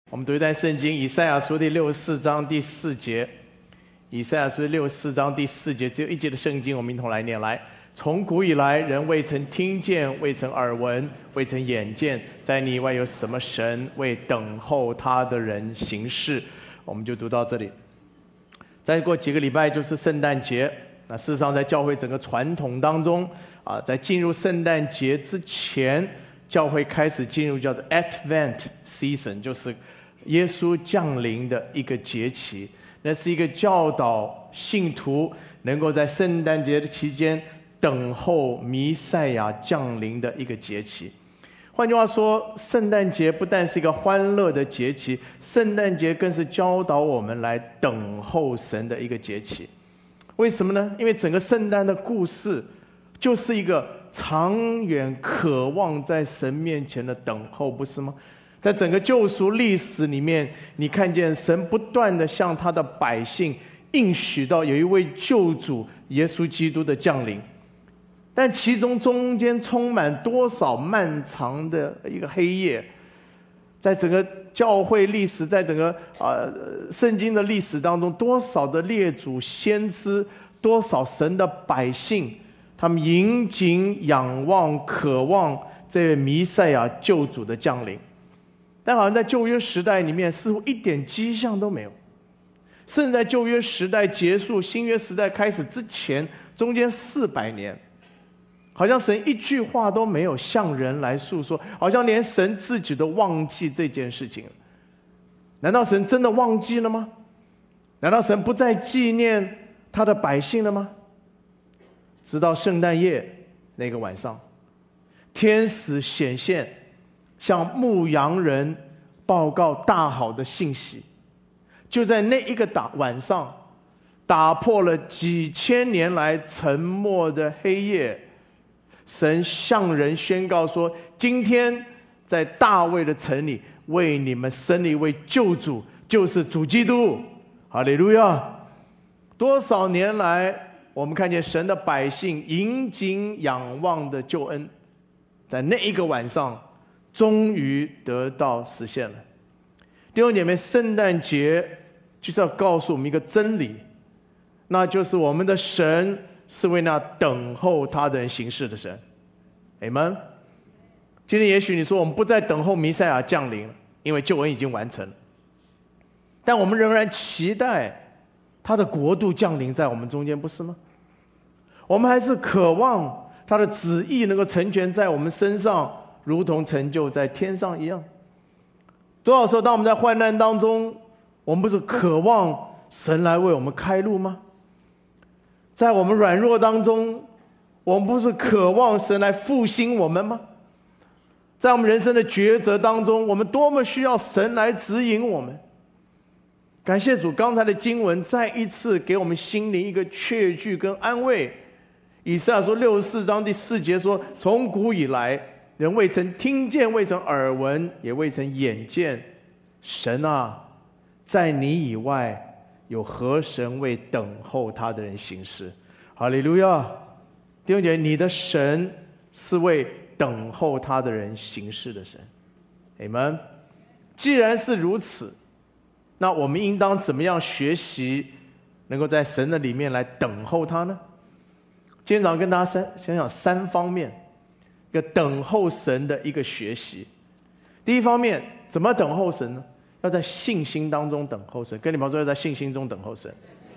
我们读一段圣经，以赛亚书第64章第4节。以赛亚书64章第4节，只有一节的圣经，我们一同来念来。从古以来，人未曾听见，未曾耳闻，未曾眼见，在你以外有什么神为等候他的人行事。我们就读到这里。再过几个礼拜就是圣诞节。那事实上在教会整个传统当中在进入圣诞节之前，教会开始进入叫做 Advent Season， 就是耶稣降临的一个节期。那是一个教导信徒能够在圣诞节的期间等候弥赛亚降临的一个节期。换句话说，圣诞节不但是一个欢乐的节期，圣诞节更是教导我们来等候神的一个节期。为什么呢？因为整个圣诞的故事就是一个长远渴望在神面前的等候，不是吗？在整个救赎历史里面，你看见神不断的向他的百姓应许到有一位救主耶稣基督的降临，但其中间充满多少漫长的一个黑夜。在整个教会历史，在整个圣经的历史当中，多少的列祖先知，多少神的百姓，他们引颈仰望渴望这位弥赛亚救主的降临，但好像在旧约时代里面似乎一点迹象都没有。甚至在旧约时代结束，新约时代开始之前，中间400年，好像神一句话都没有向人来诉说，好像连神自己都忘记这件事情了。难道神真的忘记了吗？难道神不再纪念他的百姓了吗？直到圣诞夜那个晚上，天使显现，向牧羊人报告大好的信息。就在那一个晚上，打破了几千年来沉默的黑夜，神向人宣告说，今天在大卫的城里为你们生了一位救主，就是主基督。哈利路亚！多少年来我们看见神的百姓引颈仰望的救恩，在那一个晚上终于得到实现了。弟兄姐妹，圣诞节就是要告诉我们一个真理，那就是我们的神是为那等候他的人行事的神。Amen。 今天也许你说我们不再等候弥赛亚降临了，因为救恩已经完成了，但我们仍然期待他的国度降临在我们中间，不是吗？我们还是渴望他的旨意能够成全在我们身上，如同成就在天上一样。多少时候当我们在患难当中，我们不是渴望神来为我们开路吗？在我们软弱当中，我们不是渴望神来复兴我们吗？在我们人生的抉择当中，我们多么需要神来指引我们。感谢主，刚才的经文再一次给我们心灵一个确据跟安慰。以赛亚说64章第4节说，从古以来，人未曾听见，未曾耳闻，也未曾眼见，神啊，在你以外有何神为等候他的人行事。哈利路亚！弟兄姐妹，你的神是为等候他的人行事的神。Amen。 既然是如此，那我们应当怎么样学习能够在神的里面来等候他呢？今天早上跟大家想想3方面，一个等候神的一个学习。第一方面，怎么等候神呢？要在信心当中等候神。跟你们说，要在信心中等候神。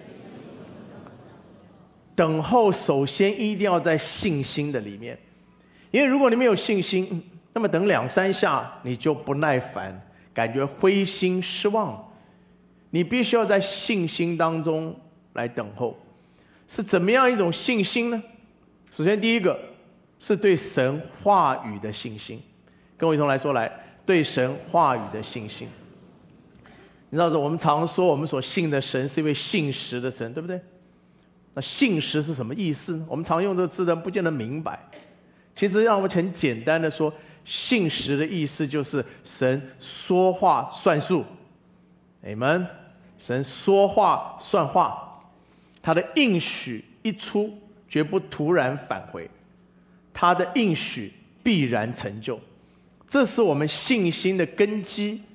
等候首先一定要在信心的里面，因为如果你没有信心，那么等2-3下你就不耐烦，感觉灰心失望。你必须要在信心当中来等候。是怎么样一种信心呢？首先第一个是对神话语的信心。跟我一同来说，来，对神话语的信心。你知道我们常说我们所信的神是一位信实的神，对不对？那信实是什么意思呢？我们常用这个字的不见得明白。其实让我们很简单的说，信实的意思就是神说话算数。Amen。 神说话算话，他的应许一出绝不突然返回，他的应许必然成就。这是我们信心的根基，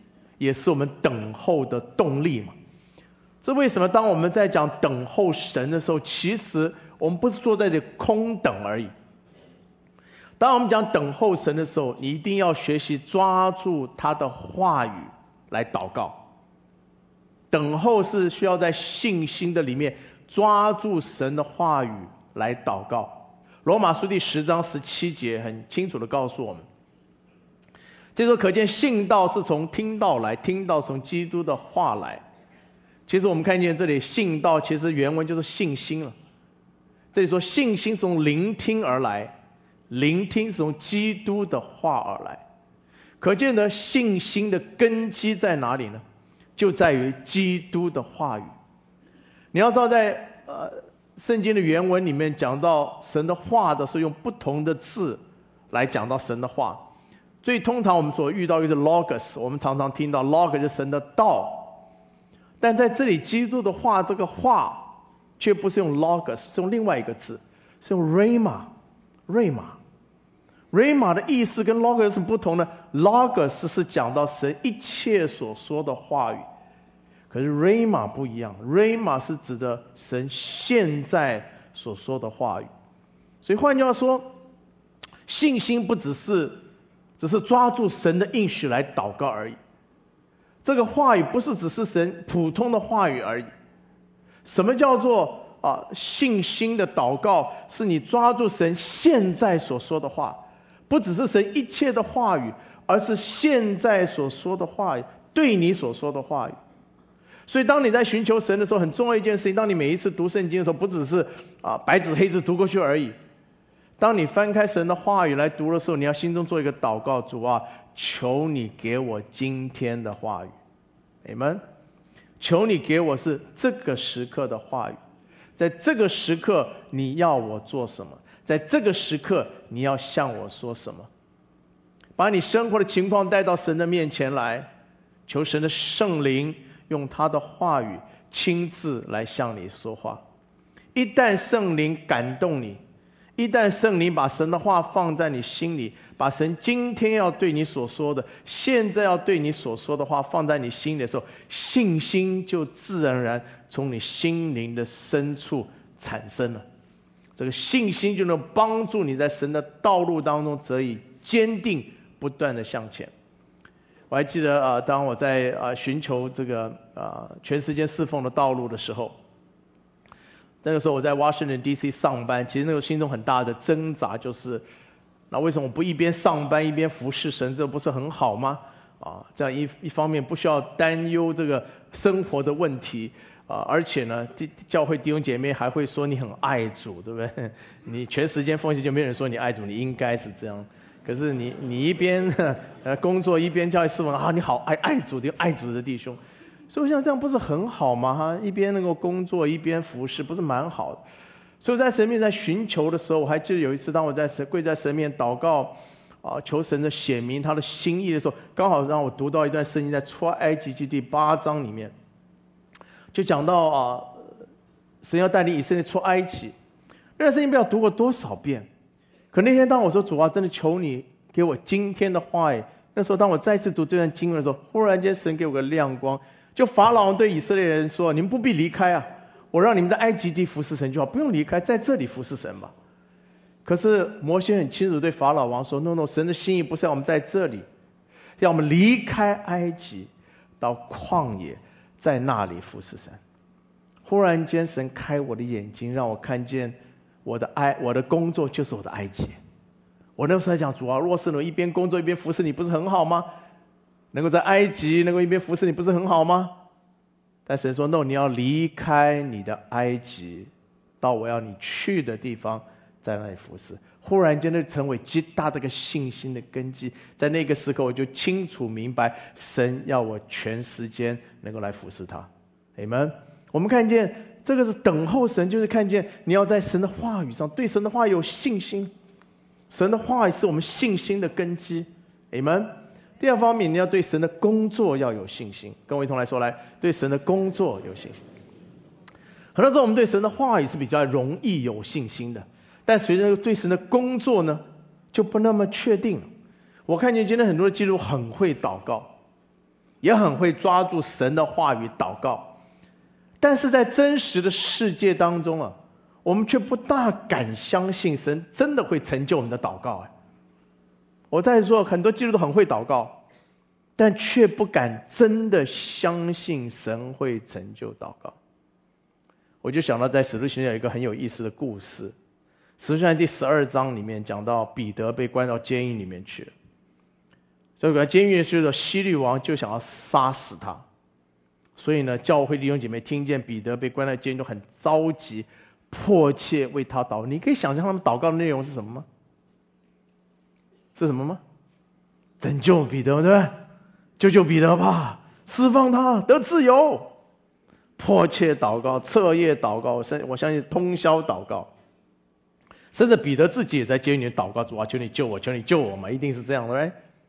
也是我们等候的动力嘛。这为什么当我们在讲等候神的时候，其实我们不是坐在这里空等而已。当我们讲等候神的时候，你一定要学习抓住他的话语来祷告。等候是需要在信心的里面抓住神的话语来祷告。罗马书第10章17节很清楚的告诉我们，这时候可见信道是从听道来，听道从基督的话来。其实我们看见这里信道其实原文就是信心了。这里说信心从聆听而来，聆听是从基督的话而来。可见呢，信心的根基在哪里呢？就在于基督的话语。你要知道在圣经的原文里面讲到神的话的时候，用不同的字来讲到神的话。所以通常我们所遇到就是 logos， 我们常常听到 logos 是神的道，但在这里基督的话，这个话却不是用 logos， 是用另外一个字，是用 rhema。 rhema 的意思跟 logos 是不同的。 logos 是讲到神一切所说的话语，可是 rhema 不一样， rhema 是指的神现在所说的话语。所以换句话说，信心不只是抓住神的应许来祷告而已。这个话语不是只是神普通的话语而已。什么叫做信心的祷告？是你抓住神现在所说的话，不只是神一切的话语，而是现在所说的话语，对你所说的话语。所以当你在寻求神的时候，很重要一件事情，当你每一次读圣经的时候，不只是白纸黑字读过去而已。当你翻开神的话语来读的时候，你要心中做一个祷告，主啊，求你给我今天的话语。Amen。 求你给我是这个时刻的话语，在这个时刻你要我做什么，在这个时刻你要向我说什么。把你生活的情况带到神的面前来，求神的圣灵用他的话语亲自来向你说话。一旦圣灵感动你，一旦圣灵把神的话放在你心里，把神今天要对你所说的，现在要对你所说的话放在你心里的时候，信心就自然而然从你心灵的深处产生了。这个信心就能帮助你在神的道路当中得以坚定不断的向前。我还记得当我在寻求这个全时间侍奉的道路的时候，那个时候我在 Washington DC 上班，其实那个心中很大的挣扎就是，那为什么我不一边上班一边服侍神，这不是很好吗？这样一方面不需要担忧这个生活的问题，而且呢教会弟兄姐妹还会说你很爱主，对不对？你全时间奉献就没有人说你爱主，你应该是这样。可是你一边工作一边教会侍奉，你好爱主的弟兄。所以我想这样不是很好吗？一边能够工作一边服侍，不是蛮好的？所以在神面前寻求的时候，我还记得有一次当我在跪在神面祷告求神的显明他的心意的时候，刚好让我读到一段圣经，在出埃及记第8章里面，就讲到神要带领以色列出埃及。那段圣经不知道读过多少遍，可那天当我说主啊，真的求你给我今天的话语，那时候当我再次读这段经文的时候，忽然间神给我个亮光，就法老王对以色列人说，你们不必离开我让你们在埃及地服侍神就好，不用离开，在这里服侍神吧。可是摩西很清楚对法老王说 no， 神的心意不是要我们在这里，要我们离开埃及到旷野，在那里服侍神。忽然间神开我的眼睛，让我看见我的工作就是我的埃及。我那时候在讲，主啊，若是我一边工作一边服侍你，不是很好吗？能够在埃及能够一边服侍你，不是很好吗？但神说 no， 你要离开你的埃及，到我要你去的地方，在那里服侍。忽然间就成为极大的一个信心的根基。在那个时刻我就清楚明白，神要我全时间能够来服侍他。Amen。我们看见这个是等候神，就是看见你要在神的话语上，对神的话有信心。神的话语是我们信心的根基。Amen。第二方面，你要对神的工作要有信心。跟我一同来说，来，对神的工作有信心。很多时候我们对神的话语是比较容易有信心的，但随着对神的工作呢，就不那么确定了。我看见今天很多的基督徒很会祷告， 也很会抓住神的话语祷告，但是在真实的世界当中啊，我们却不大敢相信神真的会成就我们的祷告。我在说很多基督徒很会祷告，但却不敢真的相信神会成就祷告。我就想到在使徒行传有一个很有意思的故事，使徒行传第12章里面讲到彼得被关到监狱里面去了，这个监狱去的希律王就想要杀死他，所以呢，教会弟兄姐妹听见彼得被关在监狱，都很着急，迫切为他祷告。你可以想象他们祷告的内容是什么吗？是什么吗？拯救彼得，对不对？救救彼得吧，释放他得自由。迫切祷告，彻夜祷告，我相信通宵祷告，甚至彼得自己也在监狱里祷告，主啊，求你救我，求你救我嘛，一定是这样的，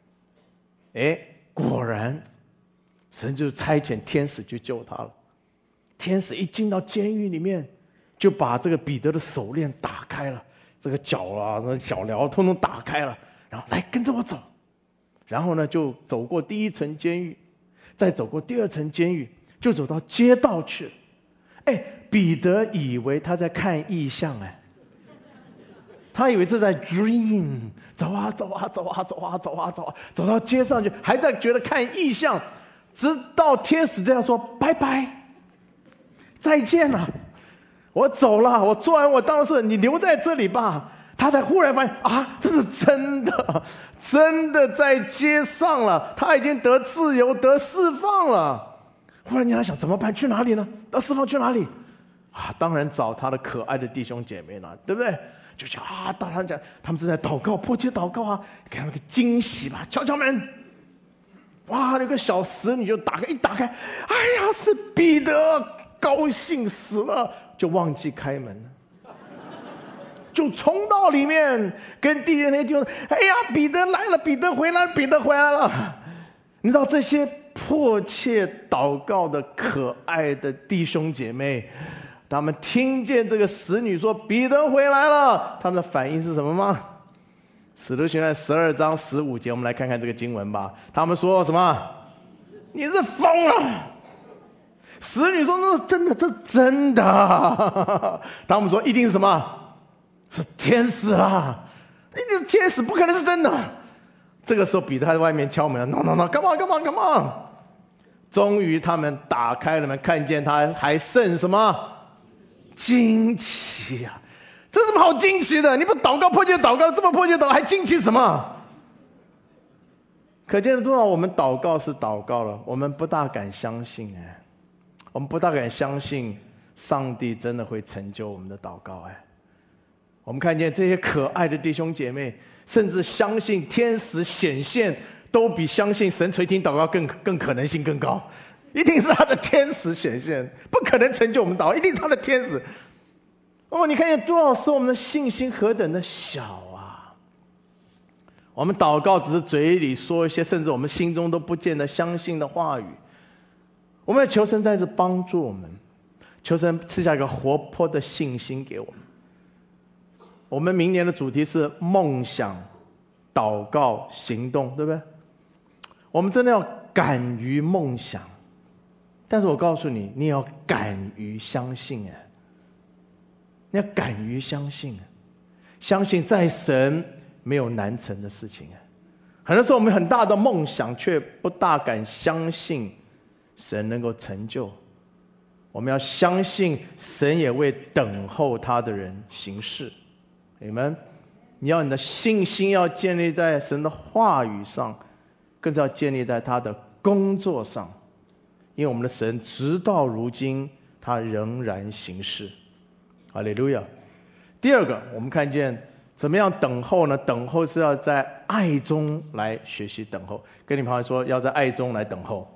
果然神就差遣天使去救他了。天使一进到监狱里面，就把这个彼得的手链打开了，这个脚啊、脚镣通通打开了，然后来跟着我走。然后呢，就走过第一层监狱，再走过第二层监狱，就走到街道去了。彼得以为他在看异象，他以为这在 dream， 走啊走啊走啊走啊走啊走啊，走到街上去，还在觉得看异象，直到天使这样说：拜拜，再见了，我走了，我做完我当事，你留在这里吧。他才忽然发现啊，这是真的，真的在街上了，他已经得自由得释放了。忽然间他想怎么办？去哪里呢？得释放去哪里？当然找他的可爱的弟兄姐妹了，对不对？就想当然讲他们正在祷告，迫切祷告啊，给他们个惊喜吧，敲敲门。哇，那个小使女就打开，一打开，哎呀，是彼得，高兴死了，就忘记开门了。就冲到里面跟弟兄就哎呀，彼得来了，彼得回来了，彼得回来了。你知道这些迫切祷告的可爱的弟兄姐妹，他们听见这个使女说彼得回来了，他们的反应是什么吗？使徒行传12章15节，我们来看看这个经文吧。他们说什么？你是疯了。使女说真的，这真的。他们说一定是什么？是天使啦，那个天使不可能是真的。这个时候彼得还在外面敲门了 ，no， come on。终于他们打开了门，看见他，还剩什么？惊奇啊！这有什么好惊奇的？你不祷告迫切祷告，这么迫切祷告还惊奇什么？可见多少我们祷告是祷告了，我们不大敢相信我们不大敢相信上帝真的会成就我们的祷告我们看见这些可爱的弟兄姐妹，甚至相信天使显现，都比相信神垂听祷告更可能性更高。一定是他的天使显现，不可能成就我们祷告，一定是他的天使。你看见多少时候我们的信心何等的小啊！我们祷告只是嘴里说一些，甚至我们心中都不见得相信的话语。我们要求神在这帮助我们，求神赐下一个活泼的信心给我们。我们明年的主题是梦想、祷告、行动，对不对？我们真的要敢于梦想，但是我告诉你，你也要敢于相信你要敢于相信相信在神没有难成的事情很多时候我们很大的梦想，却不大敢相信神能够成就。我们要相信神也为等候他的人行事。你们，你要你的信心要建立在神的话语上，更是要建立在他的工作上，因为我们的神直到如今他仍然行事。哈利路亚。第二个，我们看见怎么样等候呢？等候是要在爱中来学习等候。跟你朋友说，要在爱中来等候。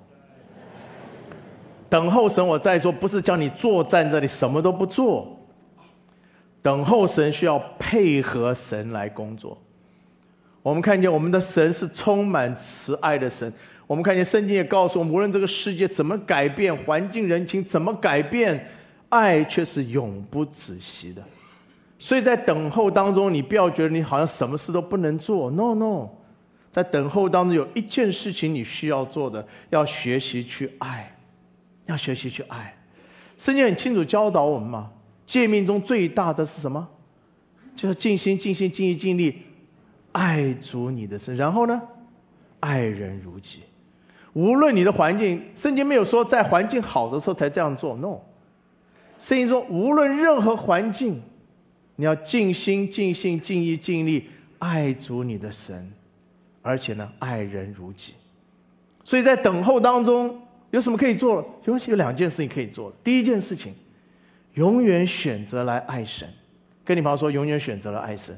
等候神，我再说，不是叫你坐站这里什么都不做。等候神需要配合神来工作。我们看见我们的神是充满慈爱的神。我们看见圣经也告诉我们，无论这个世界怎么改变，环境人情怎么改变，爱却是永不止息的。所以在等候当中，你不要觉得你好像什么事都不能做 ，no， 在等候当中有一件事情你需要做的，要学习去爱，要学习去爱。圣经很清楚教导我们嘛，诫命中最大的是什么？就是尽心尽心尽意尽力爱主你的神，然后呢，爱人如己。无论你的环境，圣经没有说在环境好的时候才这样做 ，no。圣经说无论任何环境，你要尽心尽性尽意尽力爱主你的神，而且呢，爱人如己。所以在等候当中有什么可以做的？有2件事情可以做的。第一件事情，永远选择来爱神。跟你朋友说，永远选择了爱神。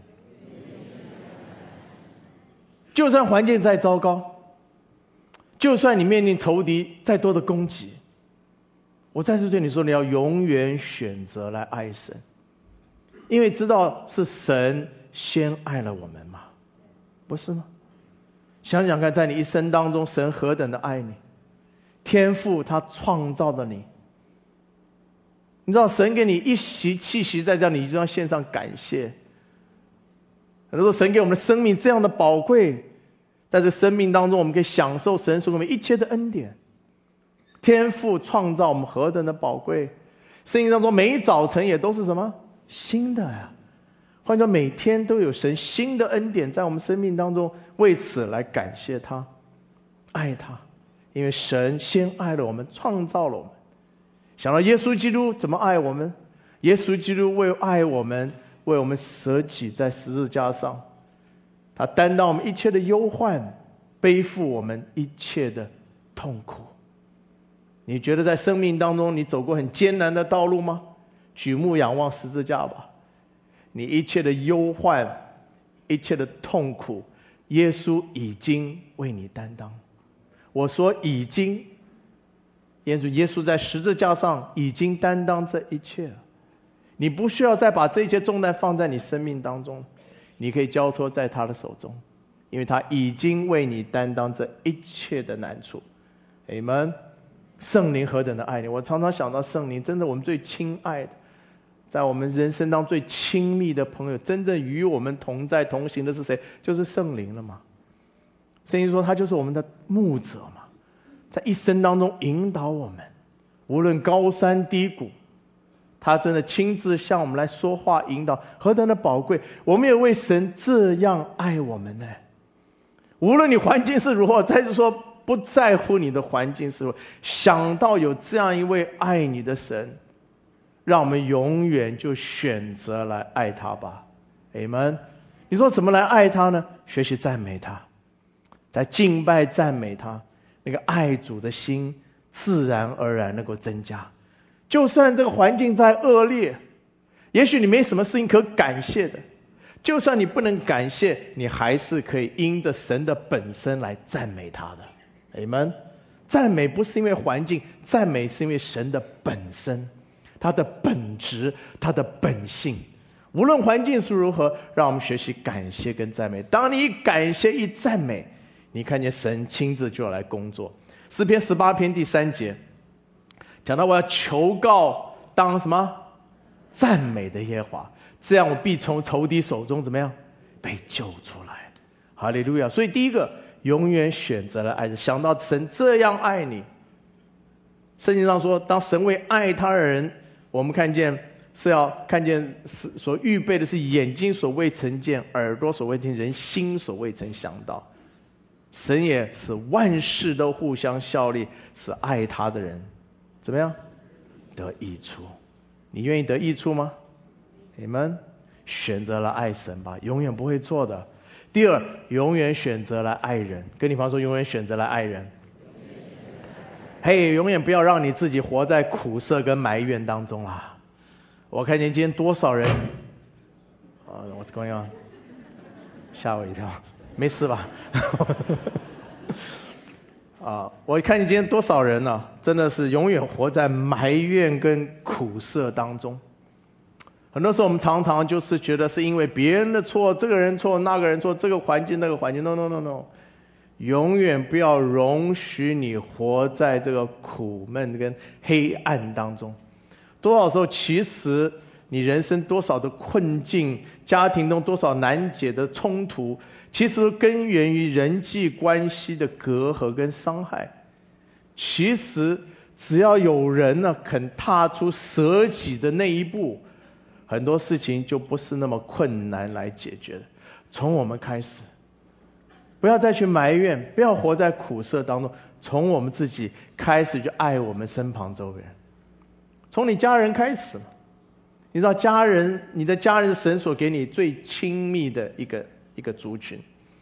就算环境再糟糕，就算你面临仇敌再多的攻击，我再次对你说，你要永远选择来爱神，因为知道是神先爱了我们嘛，不是吗？想想看，在你一生当中，神何等的爱你，天父他创造了你，你知道神给你一席气息在这，你就要献上感谢。很多时候神给我们的生命这样的宝贵，在这生命当中我们可以享受神所给我们一切的恩典。天父创造我们何等的宝贵，圣经当中每一早晨也都是什么？新的呀。换句话说，每天都有神新的恩典在我们生命当中，为此来感谢他，爱他，因为神先爱了我们，创造了我们。想到耶稣基督怎么爱我们，耶稣基督为爱我们，为我们舍己在十字架上，他担当我们一切的忧患，背负我们一切的痛苦。你觉得在生命当中你走过很艰难的道路吗？举目仰望十字架吧，你一切的忧患，一切的痛苦，耶稣已经为你担当。我说已经，耶稣在十字架上已经担当这一切了，你不需要再把这些重担放在你生命当中，你可以交托在他的手中，因为他已经为你担当这一切的难处。Amen。圣灵何等的爱你，我常常想到圣灵，真的我们最亲爱的，在我们人生当中最亲密的朋友，真正与我们同在同行的是谁？就是圣灵了嘛。圣经说他就是我们的牧者嘛，在一生当中引导我们，无论高山低谷，他真的亲自向我们来说话引导，何等的宝贵。我们也为神这样爱我们呢。无论你环境是如何，再次说不在乎你的环境是如何，想到有这样一位爱你的神，让我们永远就选择来爱他吧。Amen。你说怎么来爱他呢？学习赞美他，在敬拜赞美他，那个爱主的心自然而然能够增加。就算这个环境再恶劣，也许你没什么事情可感谢的，就算你不能感谢，你还是可以因着神的本身来赞美他的。Amen。赞美不是因为环境，赞美是因为神的本身，他的本质，他的本性。无论环境是如何，让我们学习感谢跟赞美。当你一感谢一赞美，你看见神亲自就要来工作。诗篇18篇第3节讲到，我要求告当什么？赞美的耶和华，这样我必从仇敌手中怎么样？被救出来。哈利路亚。所以第一个，永远选择了爱，想到神这样爱你。圣经上说，当神为爱他的人，我们看见是要看见所预备的是眼睛所未曾见，耳朵所未听，人心所未曾想到。神也使万事都互相效力，使爱他的人怎么样？得益处。你愿意得益处吗？你们选择了爱神吧，永远不会错的。第二，永远选择了爱人。跟你朋友说，永远选择了爱人。嘿，永远不要让你自己活在苦涩跟埋怨当中啦。我看见今天多少人我刚刚吓我一跳，没事吧？我看见今天多少人呢，真的是永远活在埋怨跟苦涩当中。很多时候我们常常就是觉得是因为别人的错，这个人错，那个人错，这个环境那个环境。 No， 永远不要容许你活在这个苦闷跟黑暗当中。多少时候其实你人生多少的困境，家庭中多少难解的冲突， 其实根源于人际关系的隔阂跟伤害。其实只要有人呢肯踏出舍己的那一步，很多事情就不是那么困难来解决的。从我们开始，不要再去埋怨，不要活在苦涩当中，从我们自己开始就爱我们身旁周围人，从你家人开始。你知道家人，你的家人是神所给你最亲密的一个族群。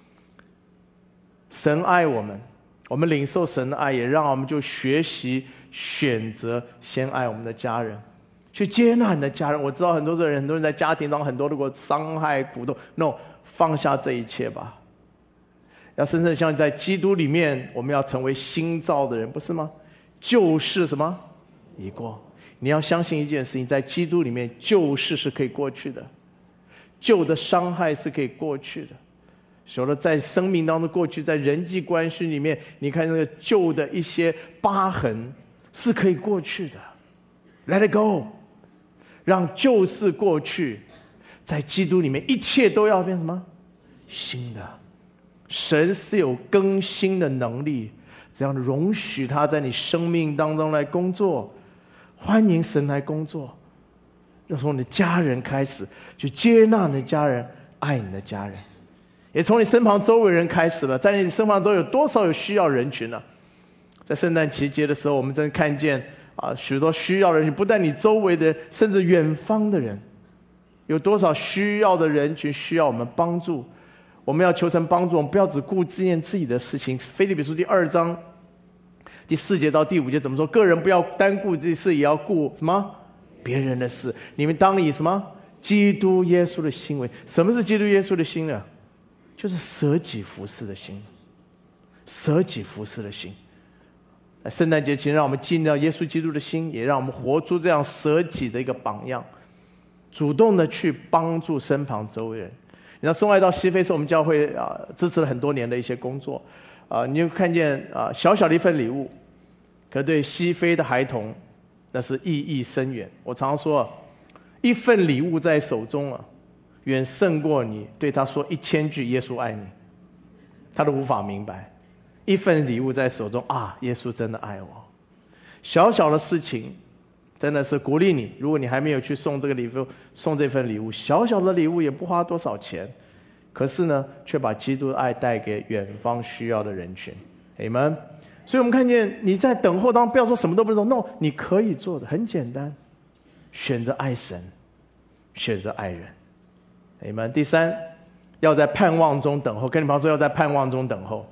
神爱我们，我们领受神的爱，也让我们就学习选择先爱我们的家人，去接纳你的家人。我知道很多人在家庭当中很多如果伤害苦痛 ，no， 放下这一切吧，要深深像在基督里面，我们要成为新造的人，不是吗？旧事什么已过。你要相信一件事情，在基督里面，旧事是可以过去的，旧的伤害是可以过去的。除了在生命当中过去，在人际关系里面，你看那个旧的一些疤痕是可以过去的。Let it go， 让旧事过去，在基督里面，一切都要变什么？新的。神是有更新的能力，这样容许他在你生命当中来工作。欢迎神来工作，要从你的家人开始，去接纳你的家人，爱你的家人，也从你身旁周围人开始了。在你身旁周围有多少有需要人群呢？在圣诞期节的时候，我们真看见许多需要的人群，不但你周围的，甚至远方的人，有多少需要的人群需要我们帮助。我们要求神帮助我们，不要只顾自念自己的事情。腓立比书第2章第4节到第5节怎么说？个人不要单顾自己事，也要顾什么？别人的事。你们当以什么？基督耶稣的心为。什么是基督耶稣的心呢？就是舍己服侍的心。舍己服侍的心。在圣诞节前，让我们纪念到耶稣基督的心，也让我们活出这样舍己的一个榜样，主动的去帮助身旁周围人。你知道送爱到西非是我们教会支持了很多年的一些工作你就看见小小的一份礼物，可对西非的孩童那是意义深远。我常说一份礼物在手中远胜过你对他说1000句耶稣爱你，他都无法明白。一份礼物在手中耶稣真的爱我。小小的事情真的是鼓励你，如果你还没有去送这个礼物，送这份礼物，小小的礼物也不花多少钱，可是呢却把基督的爱带给远方需要的人群。Amen。所以我们看见你在等候当中，不要说什么都不做 ，no， 你可以做的很简单，选择爱神，选择爱人。Amen。第3，要在盼望中等候。跟你朋友说，要在盼望中等候。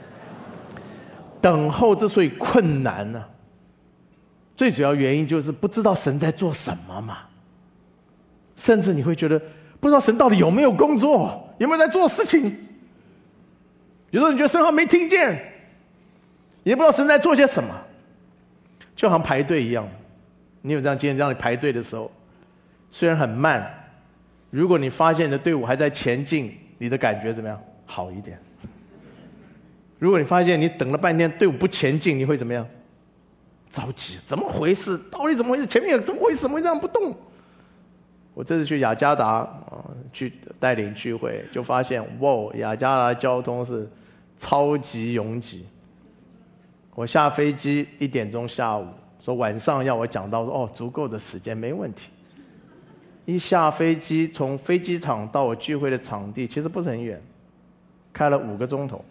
等候之所以困难最主要原因就是不知道神在做什么嘛，甚至你会觉得不知道神到底有没有工作，有没有在做事情。有时候你觉得神好像没听见，也不知道神在做些什么，就好像排队一样。你有这样经验，让你排队的时候虽然很慢，如果你发现你的队伍还在前进，你的感觉怎么样？好一点。如果你发现你等了半天队伍不前进，你会怎么样？着急，怎么回事？到底怎么回事？前面怎么会这样不动？我这次去雅加达去带领聚会，就发现雅加达交通是超级拥挤。我下飞机1点钟下午，说晚上要我讲到说足够的时间没问题。一下飞机，从飞机场到我聚会的场地其实不是很远，开了5个钟头。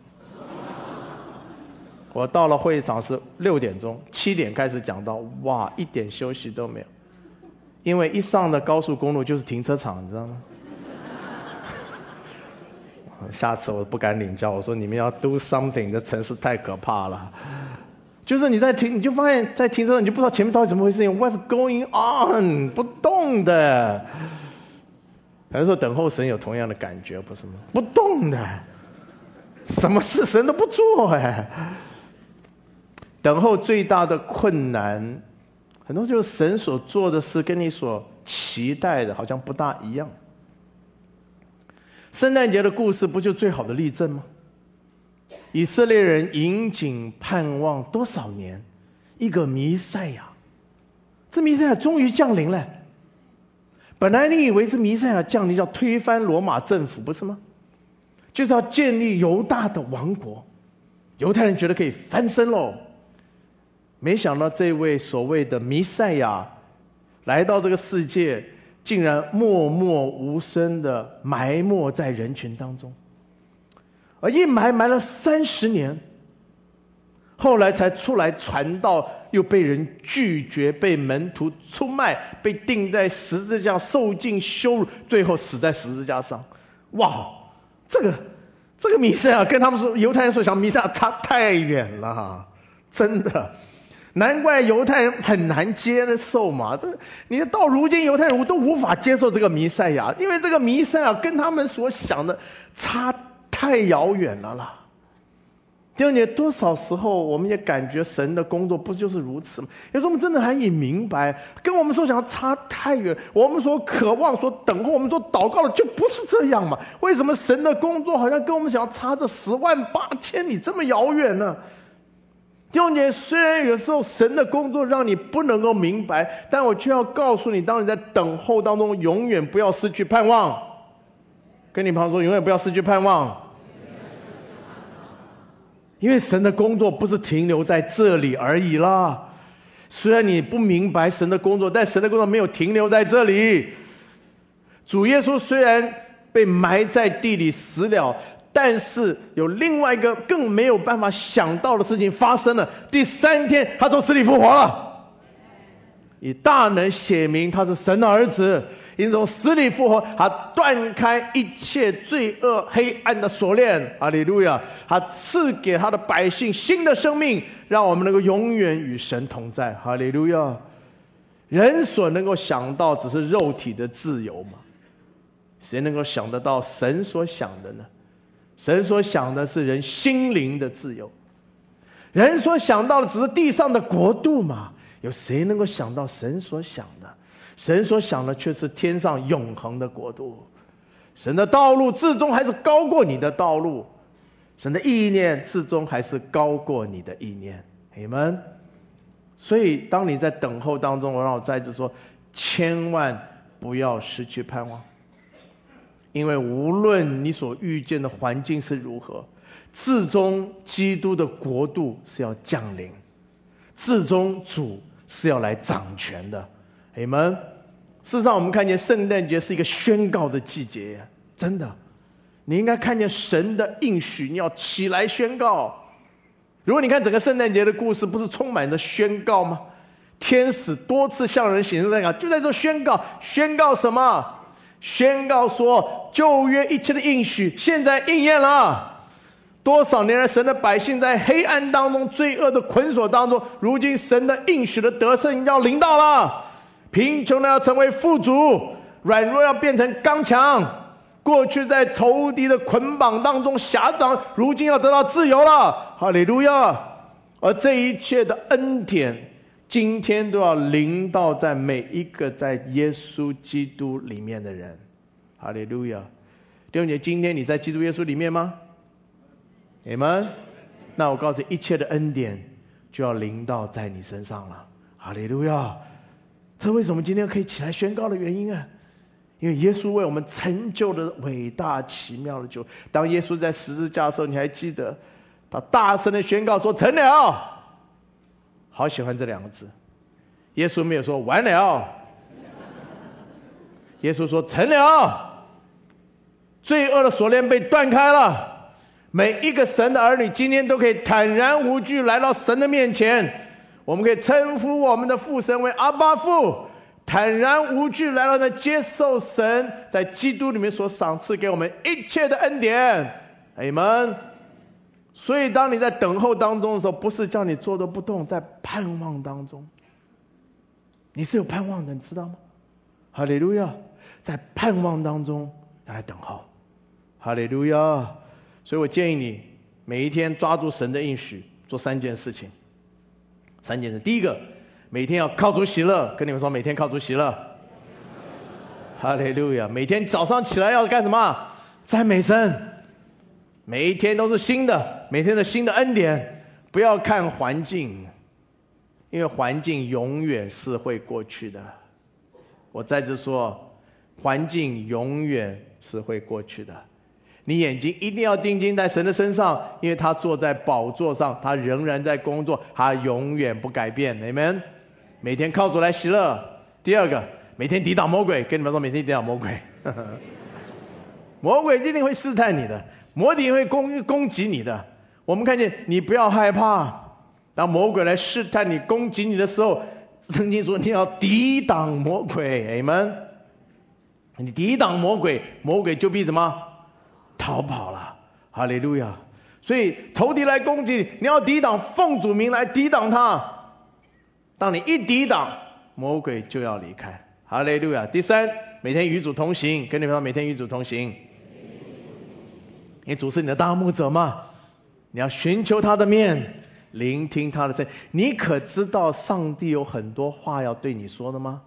我到了会场是6点钟，7点开始讲到，一点休息都没有。因为一上的高速公路就是停车场，你知道吗？下次我不敢领教，我说你们要 do something， 这城市太可怕了。就是你在停，你就发现在停车场，你就不知道前面到底怎么回事 ，What's going on？ 不动的。有的时候等候神有同样的感觉，不是吗？不动的，什么事神都不做等候最大的困难，很多就是神所做的事跟你所期待的好像不大一样。圣诞节的故事不就最好的例证吗？以色列人引颈盼望多少年，一个弥赛亚，这弥赛亚终于降临了。本来你以为这弥赛亚降临要推翻罗马政府，不是吗？ 就是要建立犹大的王国。犹太人觉得可以翻身喽，没想到这位所谓的弥赛亚来到这个世界，竟然默默无声的埋没在人群当中，而一埋了30年，后来才出来传道，又被人拒绝，被门徒出卖，被钉在十字架受尽羞辱，最后死在十字架上。哇，这个弥赛亚跟他们说，犹太人所想弥赛亚差太远了，真的，难怪犹太人很难接受嘛。你到如今犹太人都无法接受这个弥赛亚，因为这个弥赛亚跟他们所想的差太遥远了啦。弟兄姐，多少时候我们也感觉神的工作不就是如此吗？有时候我们真的难以明白，跟我们所想的差太远，我们所渴望、所等候、我们所祷告的就不是这样嘛？为什么神的工作好像跟我们想要差着10万8千里这么遥远呢？弟兄姐，虽然有时候神的工作让你不能够明白，但我却要告诉你，当你在等候当中，永远不要失去盼望。跟你旁边说，永远不要失去盼望。因为神的工作不是停留在这里而已啦。虽然你不明白神的工作，但神的工作没有停留在这里。主耶稣虽然被埋在地里死了，但是有另外一个更没有办法想到的事情发生了。第3天他从死里复活了，以大能显明他是神的儿子。因从死里复活，他断开一切罪恶黑暗的锁链，哈利路亚！他赐给他的百姓新的生命，让我们能够永远与神同在，哈利路亚！人所能够想到只是肉体的自由嘛？谁能够想得到神所想的呢？神所想的是人心灵的自由，人所想到的只是地上的国度嘛？有谁能够想到神所想的？神所想的却是天上永恒的国度。神的道路至终还是高过你的道路，神的意念至终还是高过你的意念。阿们。所以当你在等候当中，我让我再次说，千万不要失去盼望。因为无论你所遇见的环境是如何，至终基督的国度是要降临，至终主是要来掌权的。阿们。事实上我们看见圣诞节是一个宣告的季节，真的，你应该看见神的应许，你要起来宣告。如果你看整个圣诞节的故事，不是充满着宣告吗？天使多次向人显示就在这宣告。宣告什么？宣告说旧约一切的应许现在应验了。多少年来神的百姓在黑暗当中罪恶的捆锁当中，如今神的应许的得胜要临到了。贫穷的要成为富足，软弱要变成刚强，过去在仇敌的捆绑当中辖长，如今要得到自由了，哈利路亚！而这一切的恩典今天都要临到在每一个在耶稣基督里面的人，哈利路亚！弟兄姐，今天你在基督耶稣里面吗？你们？那我告诉你，一切的恩典就要临到在你身上了，哈利路亚！这为什么今天可以起来宣告的原因啊？因为耶稣为我们成就了伟大奇妙的救。当耶稣在十字架的时候，你还记得他大声的宣告说成了。好喜欢这2个字，耶稣没有说完了，耶稣说成了，罪恶的锁链被断开了，每一个神的儿女今天都可以坦然无惧来到神的面前，我们可以称呼我们的父神为阿爸父，坦然无惧来到那接受神在基督里面所赏赐给我们一切的恩典。阿们。所以当你在等候当中的时候，不是叫你坐着不动，在盼望当中，你是有盼望的，你知道吗？哈利路亚！在盼望当中来等候，哈利路亚！所以我建议你每一天抓住神的应许，做3件事情。3件事，第一个，每天要靠主喜乐，跟你们说，每天靠主喜乐，哈利路亚！每天早上起来要干什么？赞美神。每一天都是新的，每天的新的恩典。不要看环境，因为环境永远是会过去的。我再次说，环境永远是会过去的。 你眼睛一定要定睛在神的身上，因为他坐在宝座上，他仍然在工作，他永远不改变。Amen。每天靠主来喜乐。第二个，每天抵挡魔鬼。跟你们说，每天抵挡魔鬼。魔鬼一定会试探你的，魔敌会攻击你的。我们看见你不要害怕，当魔鬼来试探你、攻击你的时候，圣经说你要抵挡魔鬼。Amen。你抵挡魔鬼，魔鬼就必什么？逃跑了。哈利路亚。所以仇敌来攻击你，你要抵挡，奉主名来抵挡他。当你一抵挡，魔鬼就要离开。哈利路亚。第三，每天与主同行。跟你们说，每天与主同行。因为主是你的大牧者嘛，你要寻求他的面，聆听他的声音。你可知道上帝有很多话要对你说的吗？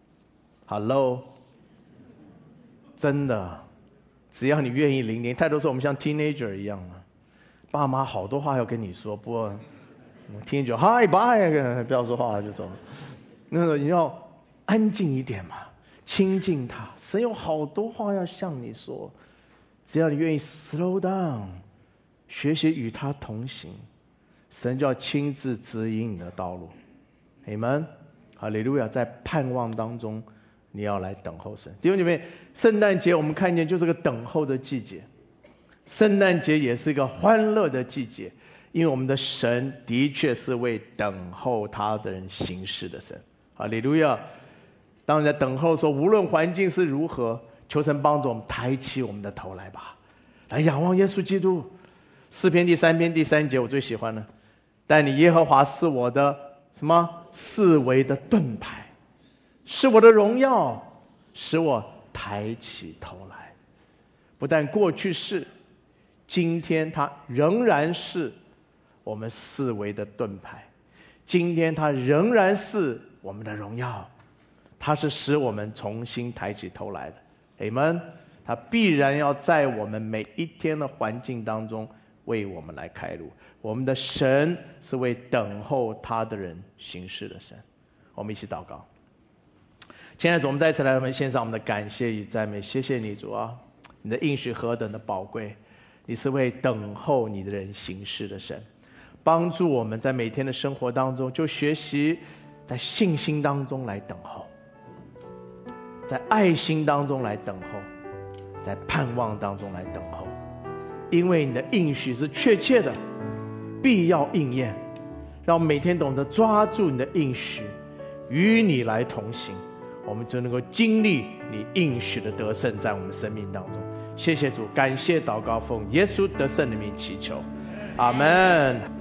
Hello。 真的，只要你愿意聆听。太多时候我们像 teenager 一样嘛，爸妈好多话要跟你说，不过听就嗨拜，不要说话就走。那个你要安静一点嘛，亲近他。神有好多话要向你说，只要你愿意 slow down， 学习与他同行，神就要亲自指引你的道路。Amen。哈利路亚。在盼望当中，你要来等候神。弟兄姐妹，圣诞节我们看见就是个等候的季节，圣诞节也是一个欢乐的季节，因为我们的神的确是为等候他的人行事的神。哈利路亚。当你在等候的时候，无论环境是如何，求神帮助我们抬起我们的头来吧，来仰望耶稣基督。诗篇第3篇第3节我最喜欢了，但你耶和华是我的什么？四围的盾牌，是我的荣耀，使我抬起头来。不但过去是，今天他仍然是我们四围的盾牌，今天他仍然是我们的荣耀，他是使我们重新抬起头来的。 Amen。 他必然要在我们每一天的环境当中为我们来开路。我们的神是为等候他的人行事的神。我们一起祷告。亲爱的主，我们再一次来我们献上我们的感谢与赞美。谢谢你主啊，你的应许何等的宝贵，你是为等候你的人行事的神。帮助我们在每天的生活当中就学习在信心当中来等候，在爱心当中来等候，在盼望当中来等候。因为你的应许是确切的，必要应验。让我们每天懂得抓住你的应许，与你来同行，我们就能够经历你应许的得胜在我们生命当中。谢谢主，感谢祷告，奉耶稣得胜的名祈求，阿们。